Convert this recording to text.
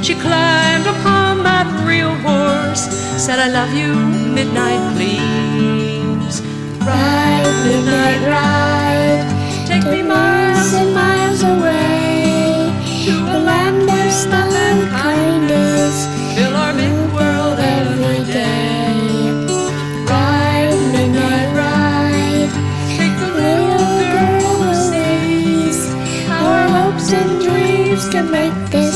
She climbed upon that real horse, said, I love you, midnight, please. Ride, midnight ride, Take me miles and miles away to a land of stuff and kindness, fill our big world every day. Ride, midnight ride, Take the little girl who sees our hopes and dreams can make this